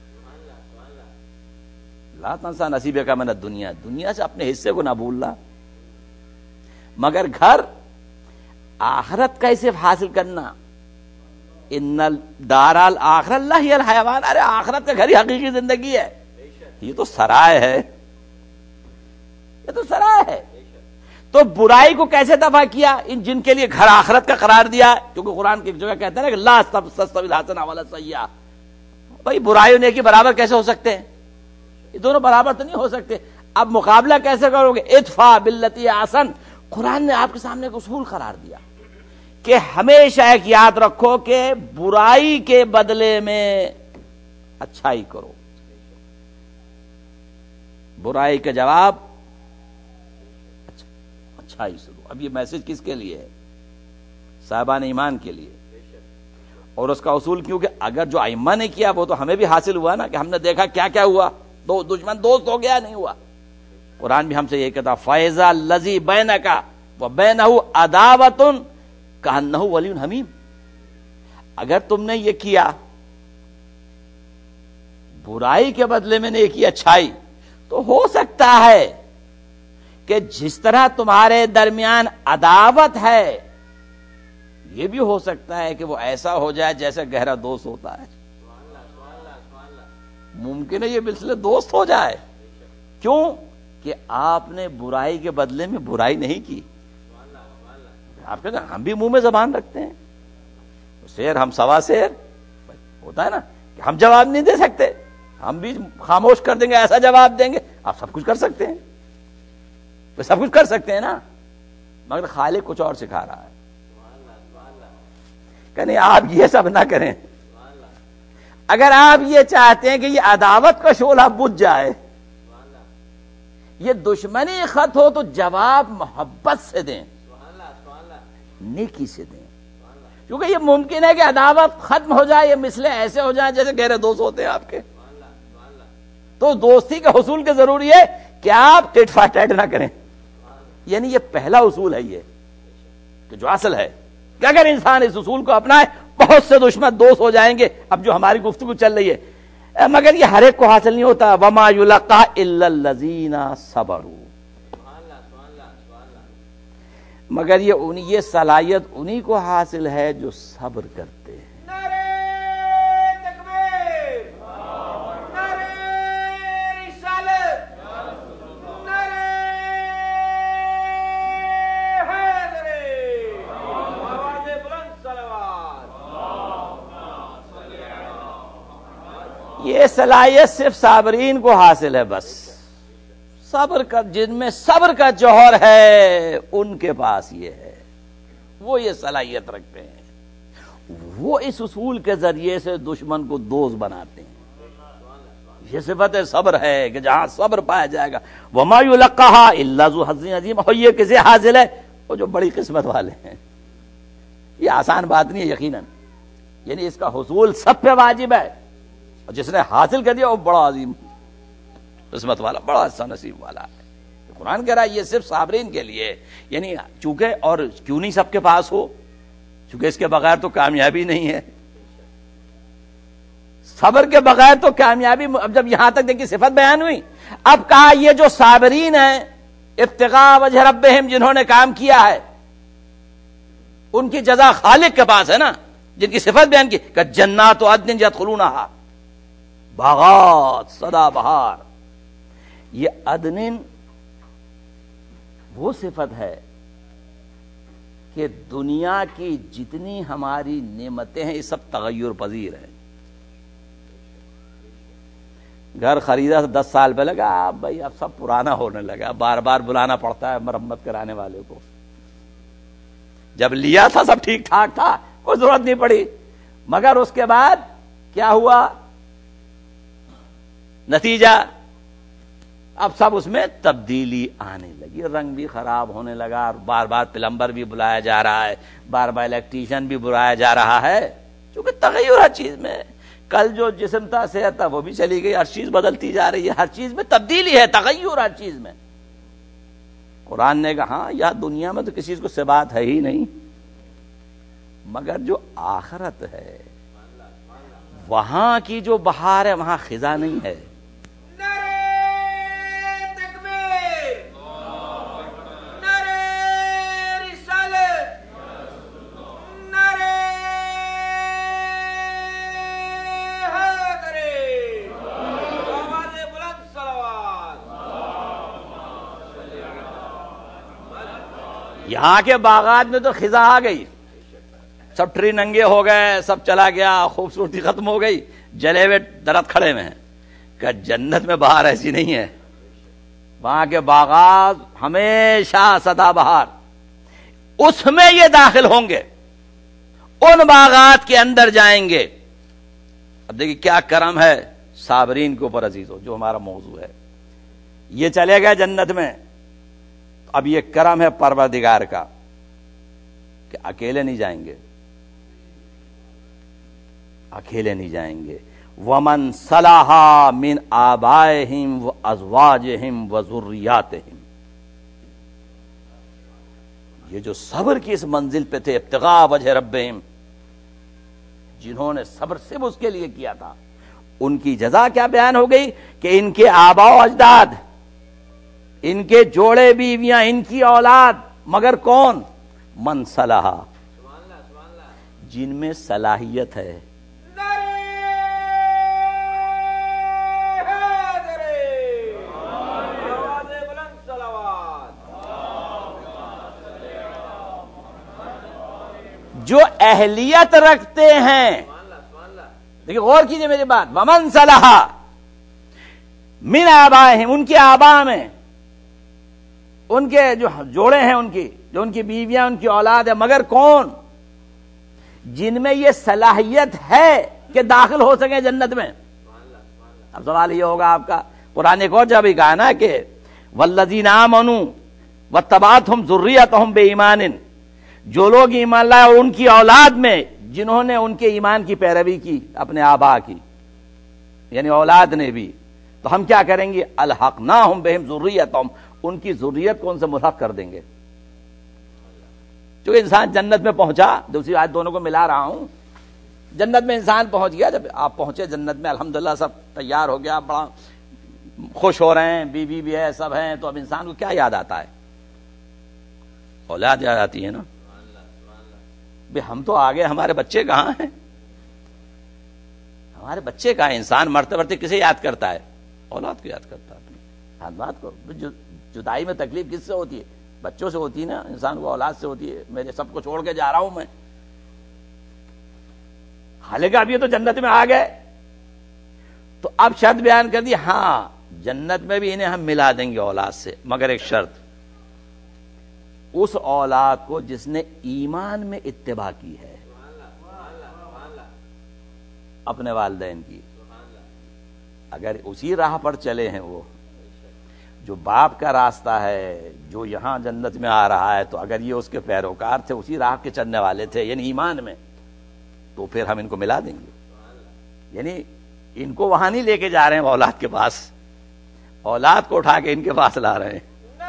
لا تنسا نصیبک من الدنیا، دنیا سے اپنے حصے کو نہ بھولنا. مگر گھر آخرت کا اسے حاصل کرنا. ان الدار الاخرہ اللہ ہی الحیوان، ارے آخرت کا گھر ہی حقیقی زندگی ہے. یہ تو سرائے ہے، یہ تو سرائے ہے. تو برائی کو کیسے دفع کیا؟ ان جن کے لیے گھر آخرت کا قرار دیا، کیونکہ قرآن کی ایک جگہ کہتا ہے نا کہ لا تستوی الحسنہ ولا السیئہ. بھائی برائی اور نیکی برابر کیسے ہو سکتے ہیں؟ یہ دونوں برابر تو نہیں ہو سکتے. اب مقابلہ کیسے کرو گے؟ ادفع باللتی احسن. قرآن نے آپ کے سامنے ایک اصول قرار دیا کہ ہمیشہ ایک یاد رکھو کہ برائی کے بدلے میں اچھائی کرو. برائی کا جواب اچھائی سے دو. اب یہ میسج کس کے لیے ہے؟ صاحبان ایمان کے لیے. اور اس کا اصول کیوں کہ اگر جو ائمہ نے کیا وہ تو ہمیں بھی حاصل ہوا نا، کہ ہم نے دیکھا کیا کیا ہوا. دو دشمن دوست ہو گیا نہیں ہوا. قرآن بھی ہم سے یہ کہتا فَإِذَا الَّذِي بَيْنَكَ وَبَيْنَهُ عَدَاوَةٌ كَأَنَّهُ وَلِيٌّ حَمِيمٌ. اگر تم نے یہ کیا برائی کے بدلے میں نے یہ کی اچھائی، تو ہو سکتا ہے کہ جس طرح تمہارے درمیان عداوت ہے یہ بھی ہو سکتا ہے کہ وہ ایسا ہو جائے جیسے گہرا دوست ہوتا ہے. ممکن ہے یہ مثل دوست ہو جائے. کیوں کہ آپ نے برائی کے بدلے میں برائی نہیں کی. آپ کہتے ہیں ہم بھی منہ میں زبان رکھتے ہیں، شیر ہم سوا شیر ہوتا ہے نا، کہ ہم جواب نہیں دے سکتے، ہم بھی خاموش کر دیں گے، ایسا جواب دیں گے. آپ سب کچھ کر سکتے ہیں، وہ سب کچھ کر سکتے ہیں نا، مگر خالق کچھ اور سکھا رہا ہے کہ نہیں آپ یہ سب نہ کریں. اگر آپ یہ چاہتے ہیں کہ یہ عداوت کا شعلہ بجھ جائے، یہ دشمنی خط ہو، تو جواب محبت سے دیں، نیکی سے دیں. کیونکہ یہ ممکن ہے کہ عداوت ختم ہو جائے، یہ مثلیں ایسے ہو جائیں جیسے گہرے دوست ہوتے ہیں آپ کے. تو دوستی کے حصول کے ضروری ہے کہ آپ ٹٹ فا ٹٹ نہ کریں. یعنی یہ پہلا اصول ہے، یہ کہ جو اصل ہے کہ اگر انسان اس اصول کو اپنائے بہت سے دشمن دوست ہو جائیں گے. اب جو ہماری گفتگو چل رہی ہے، مگر یہ ہر ایک کو حاصل نہیں ہوتا. وما یلقا الا الذین صبروا، مگر یہ انہی یہ صلاحیت انہی کو حاصل ہے جو صبر کرتے ہیں. نعرہ تکبیر، نعرہ رسالت، نعرہ حیدری، آواز بلند صلوات. یہ صلاحیت صرف صابرین کو حاصل ہے. بس صبر کا، جن میں صبر کا جوہر ہے ان کے پاس یہ ہے، وہ یہ صلاحیت رکھتے ہیں. وہ اس اصول کے ذریعے سے دشمن کو دوست بناتے ہیں. یہ صفت صبر ہے کہ جہاں صبر پایا جائے گا. وما یلقاها الا ذو حظ عظیم. اور یہ کسے حاصل ہے؟ وہ جو بڑی قسمت والے ہیں. یہ آسان بات نہیں ہے یقیناً، یعنی اس کا حصول سب پہ واجب ہے، اور جس نے حاصل کر دیا وہ بڑا عظیم قسمت والا، بڑا اچھا نصیب والا ہے. قرآن کہہ رہا ہے یہ صرف صابرین کے لیے. یعنی چونکہ، اور کیوں نہیں سب کے پاس ہو، چونکہ اس کے بغیر تو کامیابی نہیں ہے. صبر کے بغیر تو کامیابی. اب جب یہاں تک دیکھیے صفت بیان ہوئی، اب کہا یہ جو صابرین ہیں ابتغاء وجہ ربہم، جنہوں نے کام کیا ہے ان کی جزا خالق کے پاس ہے نا. جن کی صفت بیان کی کہ جنات عدن یدخلونہا، باغات سدا بہار. یہ عدن وہ صفت ہے کہ دنیا کی جتنی ہماری نعمتیں ہیں یہ سب تغیر پذیر ہیں. گھر خریدا دس سال پہلے لگا، اب بھائی اب سب پرانا ہونے لگا، بار بار بلانا پڑتا ہے مرمت کرانے والے کو. جب لیا تھا سب ٹھیک ٹھاک تھا، کوئی ضرورت نہیں پڑی. مگر اس کے بعد کیا ہوا نتیجہ؟ اب سب اس میں تبدیلی آنے لگی، رنگ بھی خراب ہونے لگا، بار بار پلمبر بھی بلایا جا رہا ہے، بار بار الیکٹریشین بھی بلایا جا رہا ہے، کیونکہ تغیر ہر چیز میں. کل جو جسم تھا، صحت تھا، وہ بھی چلی گئی. ہر چیز بدلتی جا رہی ہے، ہر چیز میں تبدیلی ہے، تغیر ہر چیز میں. قرآن نے کہا ہاں یہاں دنیا میں تو کسی کو ثبات ہے ہی نہیں، مگر جو آخرت ہے وہاں کی جو بہار ہے وہاں خزاں نہیں ہے. یہاں کے باغات میں تو خزاں آ گئی، سب ٹری ننگے ہو گئے، سب چلا گیا، خوبصورتی ختم ہو گئی، جلے ہوئے درخت کھڑے ہوئے ہیں. کہ جنت میں بہار ایسی نہیں ہے. وہاں کے باغات ہمیشہ سدا بہار. اس میں یہ داخل ہوں گے ان باغات کے اندر جائیں گے. اب دیکھیے کیا کرم ہے صابرین کے اوپر عزیز ہو، جو ہمارا موضوع ہے. یہ چلے گئے جنت میں، اب یہ کرم ہے پروردگار کا کہ اکیلے نہیں جائیں گے، اکیلے نہیں جائیں گے. ومن صلح من آبائہم و ازواجہم و ذریاتہم. یہ جو صبر کی اس منزل پہ تھے، ابتغاء وجہ ربہم، جنہوں نے صبر صرف اس کے لیے کیا تھا، ان کی جزا کیا بیان ہو گئی کہ ان کے آباء و اجداد، ان کے جوڑے بیویاں، ان کی اولاد، مگر کون؟ من صلح، جن میں صلاحیت ہے. جو اہلیت رکھتے ہیں. دیکھیں غور کیجئے میری بات. ومن صلح من آبائہم، ان کے آبا میں، ان کے جو جوڑے ہیں، ان کی جو ان کی بیویاں، ان کی اولاد ہے، مگر کون؟ جن میں یہ صلاحیت ہے کہ داخل ہو سکے جنت میں. اب سوال یہ ہوگا آپ کا، قرآن ایک اور جب ہی کہا نا کہ والذین آمنوا واتبعتہم ذریتہم بایمان، جو لوگ ایمان لائے اور ان کی اولاد میں جنہوں نے ان کے ایمان کی پیروی کی، اپنے آبا کی، یعنی اولاد نے بھی، تو ہم کیا کریں گے؟ الحقناہم بہم ذریتہم، ان کی ذریت کو ان سے ملحق کر دیں گے. جو انسان جنت میں پہنچا، دوسری آیت دونوں کو ملا رہا ہوں، جنت میں انسان پہنچ گیا. جب آپ پہنچے جنت میں، الحمدللہ سب تیار ہو گیا، بڑا خوش ہو رہے ہیں، بیوی بھی ہے، سب ہیں، تو اب انسان کو کیا یاد آتا ہے؟ اولاد یاد آتی ہے نا. بے ہم تو آگے، ہمارے بچے کہاں ہیں؟ ہمارے بچے کہاں ہیں؟ انسان مرتے مرتے کسے یاد کرتا ہے؟ اولاد کو یاد کرتا ہے، اپنی خاندان کو. جدائی میں تکلیف کس سے ہوتی ہے؟ بچوں سے ہوتی ہے نا، انسان کو اولاد سے ہوتی ہے. میرے سب کو چھوڑ کے جا رہا ہوں میں. حالانکہ اب یہ تو جنت میں آ گئے، تو اب شرط بیان کر دی، ہاں جنت میں بھی انہیں ہم ملا دیں گے اولاد سے، مگر ایک شرط، اس اولاد کو جس نے ایمان میں اتباع کی ہے اپنے والدین کی. اگر اسی راہ پر چلے ہیں، وہ جو باپ کا راستہ ہے، جو یہاں جنت میں آ رہا ہے، تو اگر یہ اس کے پیروکار تھے، اسی راہ کے چلنے والے تھے، یعنی ایمان میں، تو پھر ہم ان کو ملا دیں گے. یعنی ان کو وہاں نہیں لے کے جا رہے ہیں اولاد کے پاس، اولاد کو اٹھا کے ان کے پاس لا رہے ہیں.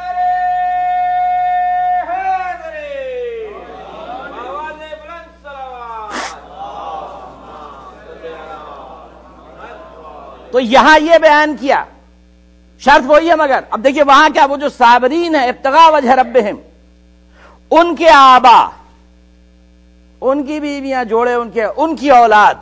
تو یہاں یہ بیان کیا، شرط وہی ہے، مگر اب دیکھیے وہاں کیا، وہ جو صابرین ہیں ابتغاء وجہ ربہم، ان کے آبا، ان کی بیویاں، جوڑے ان کے، ان کی اولاد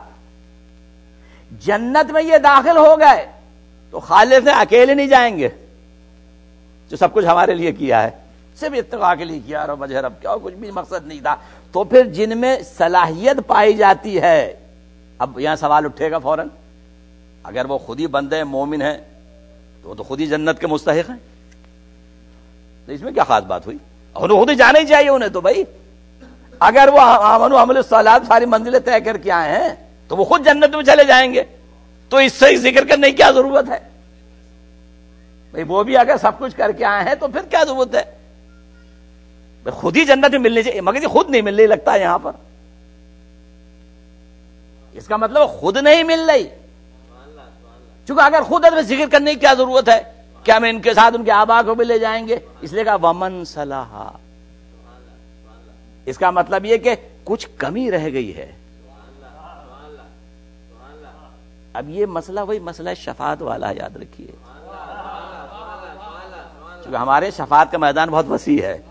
جنت میں یہ داخل ہو گئے، تو خالص سے اکیلے نہیں جائیں گے جو سب کچھ ہمارے لیے کیا ہے، صرف اتقاء کے لیے کیا، اور وجہ رب کیا، اور کچھ بھی مقصد نہیں تھا. تو پھر جن میں صلاحیت پائی جاتی ہے، اب یہاں سوال اٹھے گا فوراً، اگر وہ خود ہی بندے مومن ہیں تو وہ تو خود ہی جنت کے مستحق ہیں، تو اس میں کیا خاص بات ہوئی؟ اور خود ہی جانا ہی چاہیے انہیں. تو بھائی اگر وہ آمن و عمل الصالحات ساری منزلیں طے کر کے آئے ہیں تو وہ خود جنت میں چلے جائیں گے، تو اس سے ذکر کرنے کی کیا ضرورت ہے؟ بھائی وہ بھی اگر سب کچھ کر کے آئے ہیں تو پھر کیا ضرورت ہے؟ خود ہی جنت میں ملنی چاہیے، مگر یہ خود نہیں مل رہی لگتا ہے یہاں پر. اس کا مطلب خود نہیں مل رہی، چونکہ اگر خود ہے تو ذکر کرنے کی کیا ضرورت ہے؟ کیا میں ان کے ساتھ ان کے آبا کو بھی لے جائیں گے؟ اس لیے کہا ومن صلح. اس کا مطلب یہ کہ کچھ کمی رہ گئی ہے. اب یہ مسئلہ وہی مسئلہ شفاعت والا، یاد رکھیے، چونکہ ہمارے شفاعت کا میدان بہت وسیع ہے.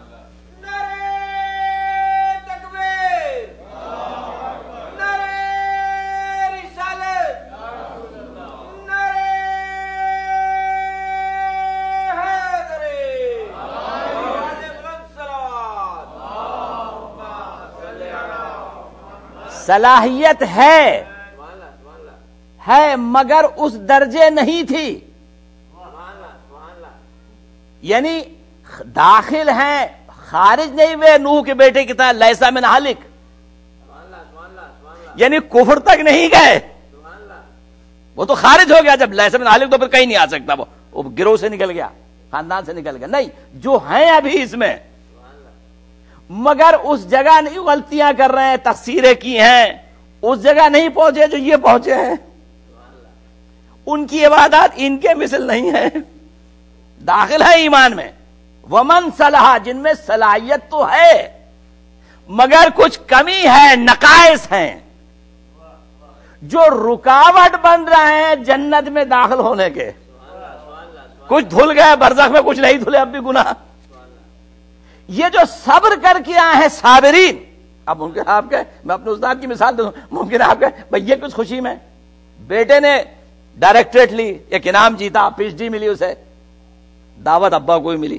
صلاحیت ہے ہے مگر اس درجے نہیں تھی، یعنی داخل ہیں، خارج نہیں ہوئے. نوح کے بیٹے کی طرح لیسا من ہلک، یعنی کفر تک نہیں گئے، وہ تو خارج ہو گیا، جب لیس من اہلک تو پھر کہیں نہیں آ سکتا، وہ وہ گروہ سے نکل گیا، خاندان سے نکل گیا، نہیں جو ہیں ابھی اس میں، مگر اس جگہ نہیں غلطیاں کر رہے ہیں، تقصیریں کی ہیں، اس جگہ نہیں پہنچے جو یہ پہنچے ہیں، ان کی عبادات ان کے مثل نہیں ہے، داخل ہے ایمان میں، ومن صلح، جن میں صلاحیت تو ہے مگر کچھ کمی ہے، نقائص ہیں جو رکاوٹ بن رہے ہیں جنت میں داخل ہونے کے، کچھ دھل گئے برزخ میں، کچھ نہیں دھلے اب بھی گناہ، یہ جو صبر کر کے آئے ہیں صابرین، اب ممکن آپ کے، میں اپنے استاد کی مثال دوں، ممکن آپ کے بھئی یہ کچھ خوشی میں بیٹے نے ڈائریکٹریٹ لی، ایک انعام جیتا، پی ایچ ڈی ملی اسے، دعوت ابا کو ہی ملی،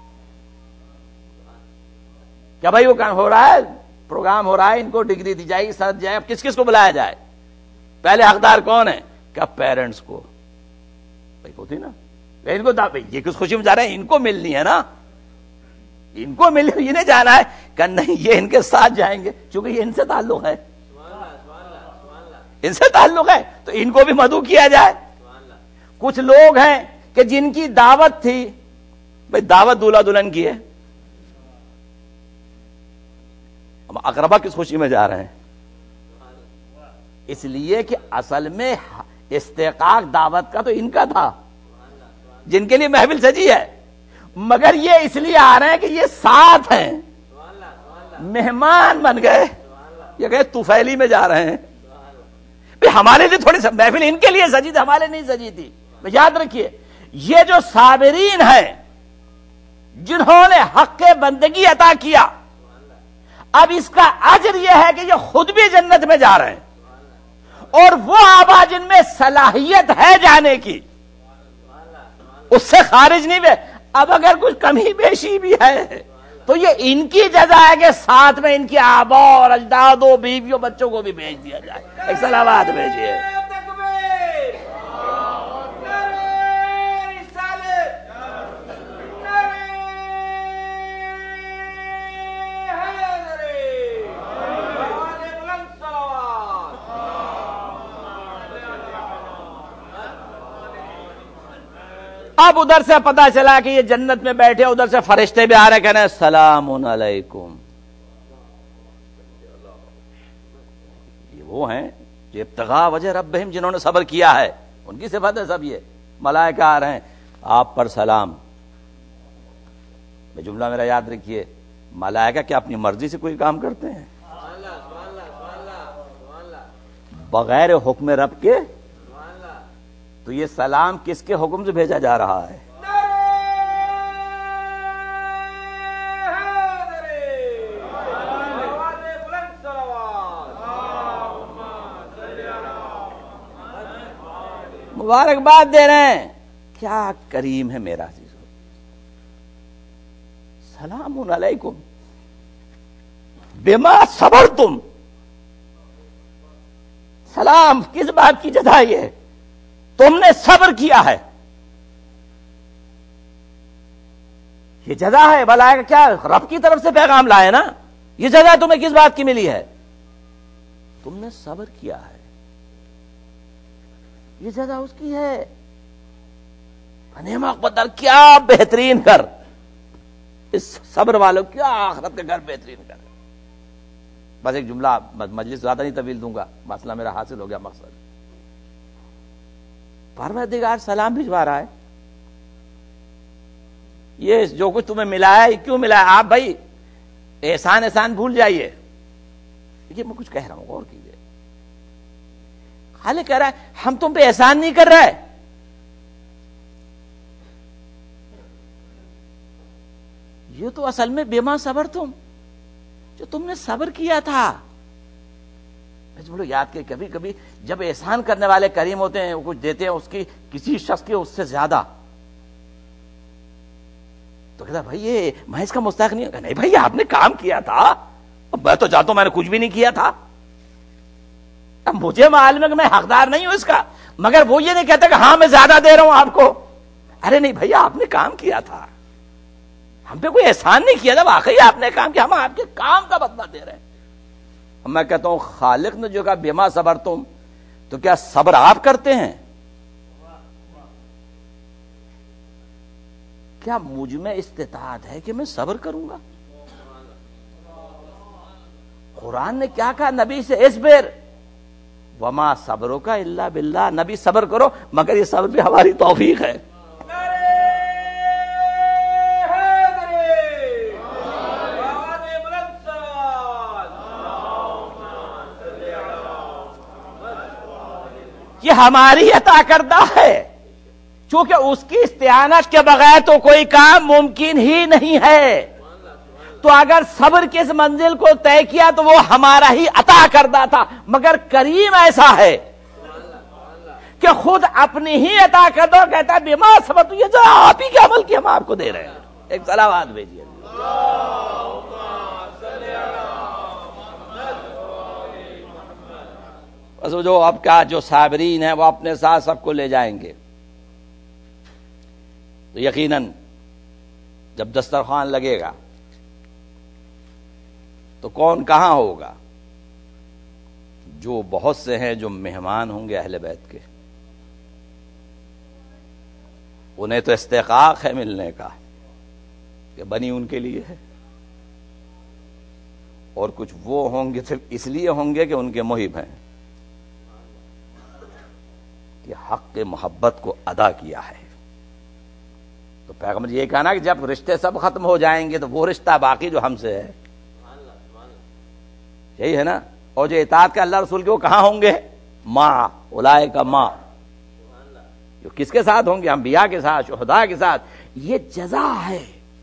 کیا بھائی وہ کام ہو رہا ہے، پروگرام ہو رہا ہے، ان کو ڈگری دی جائے گی، ساتھ جائے، اب کس کس کو بلایا جائے، پہلے حقدار کون ہے، کیا پیرنٹس کو، بھائی ہوتی نا، ان کو یہ کس خوشی میں جا رہے ہیں، ان کو ملنی ہے نا، ان کو مل انہیں جانا ہے، کہ نہیں یہ ان کے ساتھ جائیں گے، چونکہ یہ ان سے تعلق ہے، ان سے تعلق ہے تو ان کو بھی مدعو کیا جائے۔ کچھ لوگ ہیں کہ جن کی دعوت تھی، بھائی دعوت دولہا دلہن کی ہے، ہم اقربا کس خوشی میں جا رہے ہیں، اس لیے کہ اصل میں استحقاق دعوت کا تو ان کا تھا جن کے لیے محفل سجی ہے، مگر یہ اس لیے آ رہے ہیں کہ یہ ساتھ ہیں، مہمان بن گئے، یہ کہ طفیلی میں جا رہے ہیں، ہمارے لیے تھوڑی سا محفل ان کے لیے سجی تھی، ہمارے نہیں سجی تھی۔ یاد رکھیے یہ جو صابرین ہیں جنہوں نے حق بندگی عطا کیا، اب اس کا اجر یہ ہے کہ یہ خود بھی جنت میں جا رہے ہیں، اور وہ آبا جن میں صلاحیت ہے جانے کی اس سے خارج نہیں ہوئے۔ اب اگر کچھ کمی بیشی بھی ہے تو یہ ان کی جزا ہے کہ ساتھ میں ان کی آبا اور اجدادوں، بیویوں، بچوں کو بھی بھیج دیا جائے۔ ایک صلوات بھیجیے۔ اب ادھر سے پتا چلا کہ یہ جنت میں بیٹھے، ادھر سے فرشتے بھی آ رہے کہنے السلام علیکم۔ یہ وہ ہیں جو ابتغاء وجہ ربہم، جنہوں نے صبر کیا ہے، ان کی صفت ہے سب۔ یہ ملائکہ آ رہے ہیں، آپ پر سلام۔ میں جملہ میرا یاد رکھیے، ملائکہ کیا اپنی مرضی سے کوئی کام کرتے ہیں؟ بغیر حکم رب کے۔ تو یہ سلام کس کے حکم سے بھیجا جا رہا ہے؟ مبارکباد دے رہے ہیں، کیا کریم ہے میرا عزیز۔ سلام علیکم بما صبرتم، سلام کس بات کی جزا یہ ہے؟ تم نے صبر کیا ہے، یہ جزا ہے۔ بلا کہ کیا رب کی طرف سے پیغام لائے نا، یہ جزا تمہیں کس بات کی ملی ہے؟ تم نے صبر کیا ہے، یہ جزا اس کی ہے۔ نعمت بدل، کیا بہترین کر، اس صبر والوں کیا آخرت کا گھر بہترین کر۔ بس ایک جملہ، مجلس زیادہ نہیں طویل دوں گا، مسئلہ میرا حاصل ہو گیا، مقصد۔ پروردگار سلام بھجوا رہا ہے، یہ جو کچھ تمہیں ملا ہے کیوں ملا ہے؟ آپ بھائی احسان احسان بھول جائیے، یہ میں کچھ کہہ رہا ہوں، غور کیجیے۔ خالق کہہ رہا ہے ہم تم پہ احسان نہیں کر رہے، یہ تو اصل میں بما صبر تم، جو تم نے صبر کیا تھا۔ بولو یاد کہ کبھی کبھی جب احسان کرنے والے کریم ہوتے ہیں، وہ کچھ دیتے ہیں اس کی کسی شخص کے اس سے زیادہ، تو کہتا بھائی یہ میں اس کا مستحق نہیں ہوں۔ نہیں بھائی آپ نے کام کیا تھا، میں تو چاہتا ہوں میں نے کچھ بھی نہیں کیا تھا، اب مجھے معلوم ہے کہ میں حقدار نہیں ہوں اس کا، مگر وہ یہ نہیں کہتا کہ ہاں میں زیادہ دے رہا ہوں آپ کو۔ ارے نہیں بھائی آپ نے کام کیا تھا، ہم پہ کوئی احسان نہیں کیا تھا، واقعی آپ نے کام کیا، ہم آپ کے کام کا بدلہ دے رہے ہیں۔ میں کہتا ہوں خالق نے جو کہا بما صبر تم، تو کیا صبر آپ کرتے ہیں؟ کیا مجھ میں استطاعت ہے کہ میں صبر کروں گا؟ قرآن نے کیا کہا نبی سے؟ اصبر وما صبرک الا باللہ، نبی صبر کرو مگر یہ صبر بھی ہماری توفیق ہے۔ یہ ہماری عطا کردہ ہے، چونکہ اس کی استعانت کے بغیر تو کوئی کام ممکن ہی نہیں ہے۔ تو اگر صبر کی اس منزل کو طے کیا تو وہ ہمارا ہی عطا کردہ تھا، مگر کریم ایسا ہے کہ خود اپنی ہی عطا کردہ کہتا ہے بما صبر، تو یہ جو آپ ہی کے عمل کی ہم آپ کو دے رہے ہیں۔ ایک صلوات بھیجیے۔ بس جو اب کا جو صابرین ہیں وہ اپنے ساتھ سب کو لے جائیں گے، تو یقیناً جب دسترخوان لگے گا تو کون کہاں ہوگا؟ جو بہت سے ہیں جو مہمان ہوں گے اہل بیت کے، انہیں تو استحقاق ہے ملنے کا کہ بنی ان کے لیے ہے، اور کچھ وہ ہوں گے صرف اس لیے ہوں گے کہ ان کے محب ہیں، کہ حق محبت کو ادا کیا ہے۔ تو پیغمبر یہ کہا نا کہ جب رشتے سب ختم ہو جائیں گے تو وہ رشتہ باقی جو ہم سے ہے، یہی ہے نا۔ اور جو اطاعت کا اللہ رسول کے وہ کہاں ہوں گے؟ ماں اولئک ماں، جو کس کے ساتھ ہوں گے؟ انبیاء کے ساتھ، شہداء کے ساتھ۔ یہ جزا ہے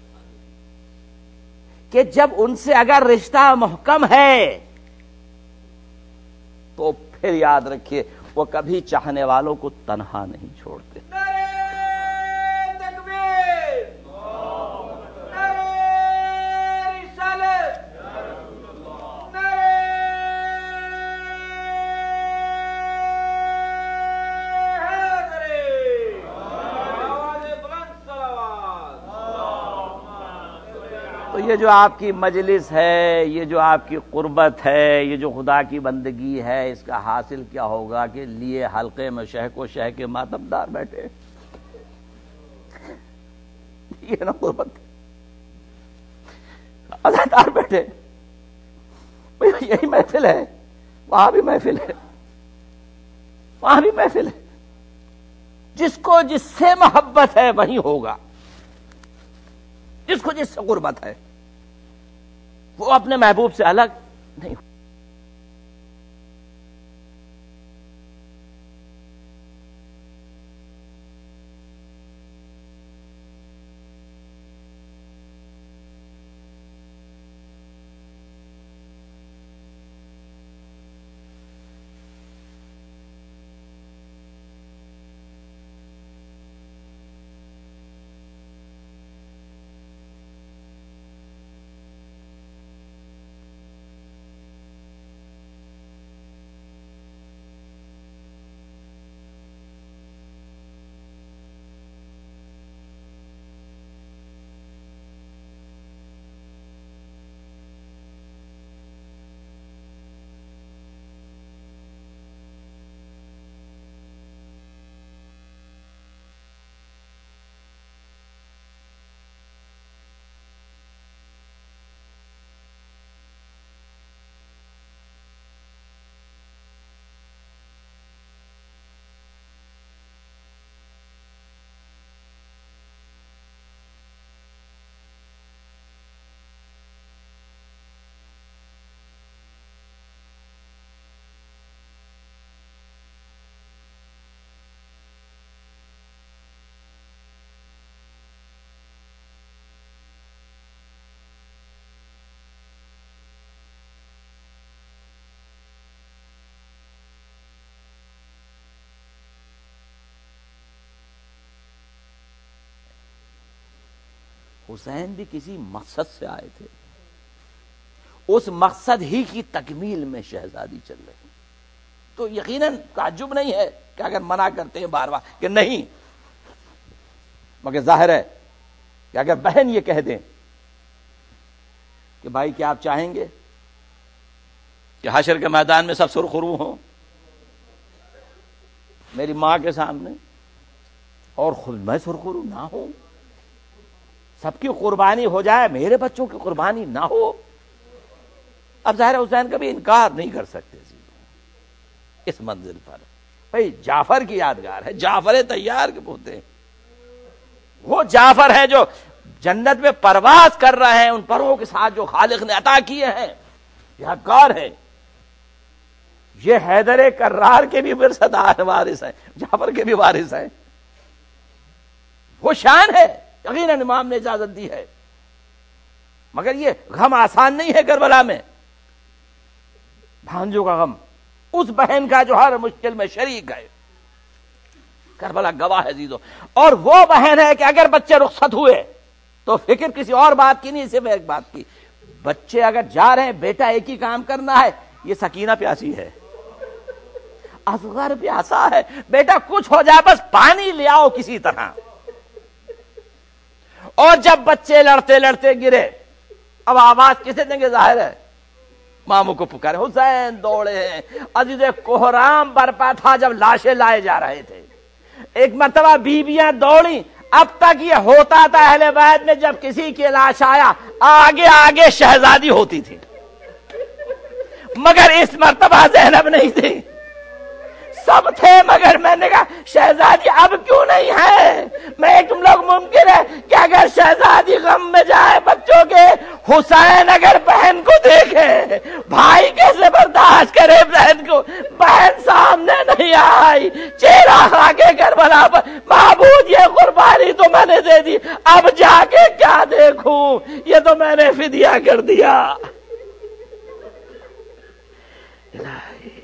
کہ جب ان سے اگر رشتہ محکم ہے تو پھر یاد رکھیے وہ کبھی چاہنے والوں کو تنہا نہیں چھوڑتے۔ تو یہ جو آپ کی مجلس ہے، یہ جو آپ کی قربت ہے، یہ جو خدا کی بندگی ہے، اس کا حاصل کیا ہوگا کہ لیے حلقے میں شہ کو شہ کے ماتمدار بیٹھے، یہ نا قربت، عزادار بیٹھے، یہی محفل ہے، وہاں بھی محفل ہے، وہاں بھی محفل ہے۔ جس کو جس سے محبت ہے وہی ہوگا، جس کو جس سے قربت ہے وہ اپنے محبوب سے الگ نہیں۔ حسین بھی کسی مقصد سے آئے تھے، اس مقصد ہی کی تکمیل میں شہزادی چل رہی، تو یقیناً تعجب نہیں ہے کہ اگر منع کرتے ہیں بار بار کہ نہیں، مگر ظاہر ہے کہ اگر بہن یہ کہہ دیں کہ بھائی کیا آپ چاہیں گے کہ حشر کے میدان میں سب سرخرو ہوں میری ماں کے سامنے اور خود میں سرخرو نہ ہوں، سب کی قربانی ہو جائے میرے بچوں کی قربانی نہ ہو۔ اب ظاہر حسین کبھی انکار نہیں کر سکتے اس منزل پر۔ بھائی جعفر کی یادگار ہے، جعفر طیار کے پوتے ہیں، وہ جعفر ہے جو جنت میں پرواز کر رہے ہیں ان پروں کے ساتھ جو خالق نے عطا کیے ہیں، یادگار ہے۔ یہ حیدر کرار کے بھی ورثہ وارث ہیں، جعفر کے بھی وارث ہیں، وہ شان ہے، یقیناً امام نے اجازت دی ہے۔ مگر یہ غم آسان نہیں ہے کربلا میں، بھانجوں کا غم، اس بہن کا جو ہر مشکل میں شریک ہے، کربلا گواہ ہے عزیزو۔ اور وہ بہن ہے کہ اگر بچے رخصت ہوئے تو فکر کسی اور بات کی نہیں، صرف ایک بات کی، بچے اگر جا رہے ہیں بیٹا ایک ہی کام کرنا ہے، یہ سکینہ پیاسی ہے، اصغر پیاسا ہے، بیٹا کچھ ہو جائے بس پانی لے آؤ کسی طرح۔ اور جب بچے لڑتے لڑتے گرے، اب آواز کسے دیں گے؟ ظاہر ہے ماموں کو پکارے، حسین دوڑے ہیں۔ عزیز کوہرام برپا تھا جب لاشیں لائے جا رہے تھے، ایک مرتبہ بیویاں دوڑی، اب تک یہ ہوتا تھا اہل بیت میں جب کسی کی لاش آیا آگے آگے شہزادی ہوتی تھی، مگر اس مرتبہ زینب نہیں تھی، سب تھے، مگر میں نے کہا شہزادی اب کیوں نہیں ہے؟ میں ایک تم لوگ ممکن ہے کہ اگر شہزادی غم میں جائے بچوں کے، حسین اگر بہن کو دیکھے، بھائی کیسے برداشت کرے بہن کو؟ بہن سامنے نہیں آئی، چہرہ کھا کے کربلا پر، معبود یہ قربانی تو میں نے دے دی، اب جا کے کیا دیکھوں، یہ تو میں نے فدیہ کر دیا۔ الہی